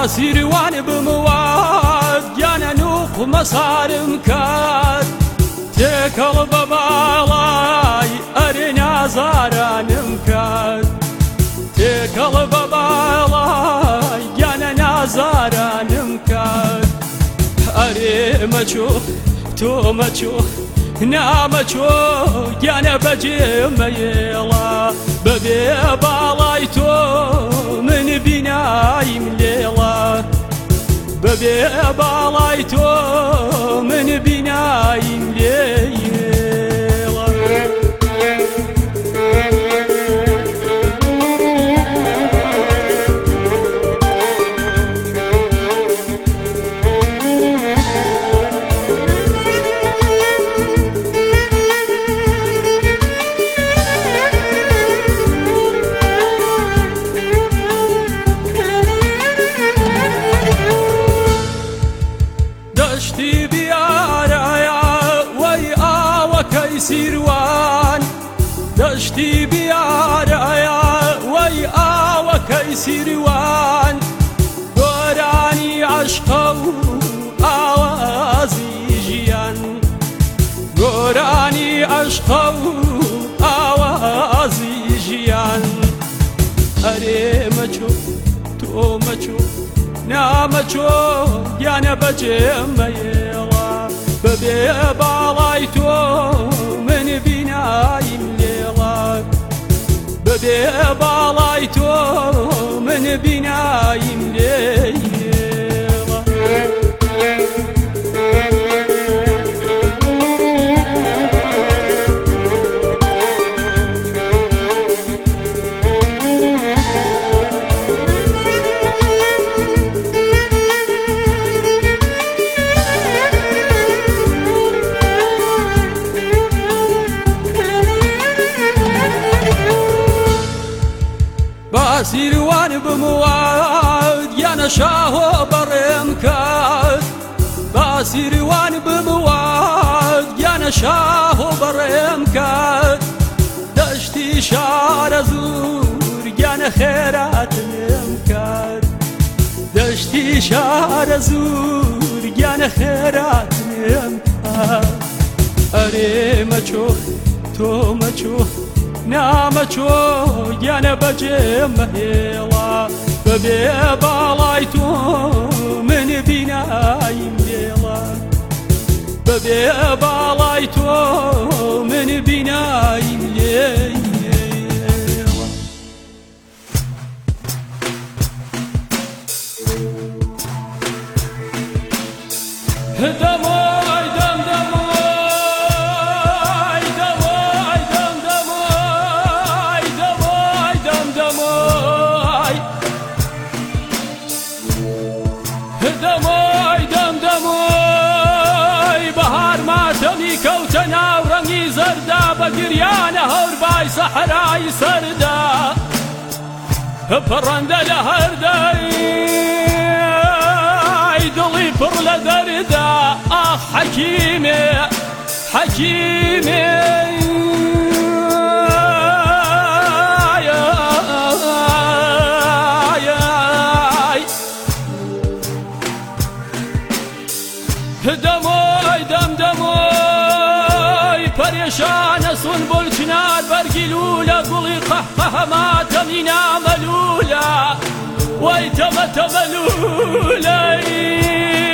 سیروان بمواد گیانە نوق مەسارم کات تێکەڵ بە باڵای ئەرێ نازارانم کات تێکەڵ بە باڵای گیانە نازارانم کات ئەرێ مەچۆ تۆ مەچۆ نامەچۆ گیانە بەجێمەیێڵا بەبێ باڵای تۆ من بینایم لێڵا بەبێ باڵای تۆ من بینایم لێڵا دەشتی بیارایە وەی ئاوەکەی سیروان دەشتی بیارایە وەی ئاوەکەی سیروان گۆرانی عەشقە و ئاوازی ژیان گۆرانی عەشقە و ئاوازی ژیان ئەرێ مەچۆ تۆ مەچۆ نامەچۆ گیانە بەجێمەیێڵا بەبێ باڵای تۆ من بینایم لێڵا بەبێ باڵای تۆ من بینایم لێڵا سیروان بمواد گیانە شاهۆ بەڕێم کات با سیروان بمواد گیانە شاهۆ بەڕێم کات دەشتی شارە زوور گیانە خێراتم کات دەشتی شارە زوور گیانە خێراتم کات ئەرێ مەچۆ تۆ مەچۆ نامەچۆ گیانە بەجێمەهێڵا بەبێ باڵای تۆ من بینایم لێڵا بەبێ باڵای تۆ من بینایم لێڵا دەمۆی دەمدەمۆی بەهار ماتەمی کەوتە ناو ڕەنگی زەردا بە گریانە هەوربای سەحرای سەردا پەڕەندە لە هەردەی دڵی پڕ لە دەردا ئاخ حەکیمێ حەکیمێ دەمۆی دەمدەمۆی پەرێشانە سونبوڵ چنار بەرگی لولە گوڵی قەحقەهە ماتەمی نامەلولە وەی تەمە تەمەلولەی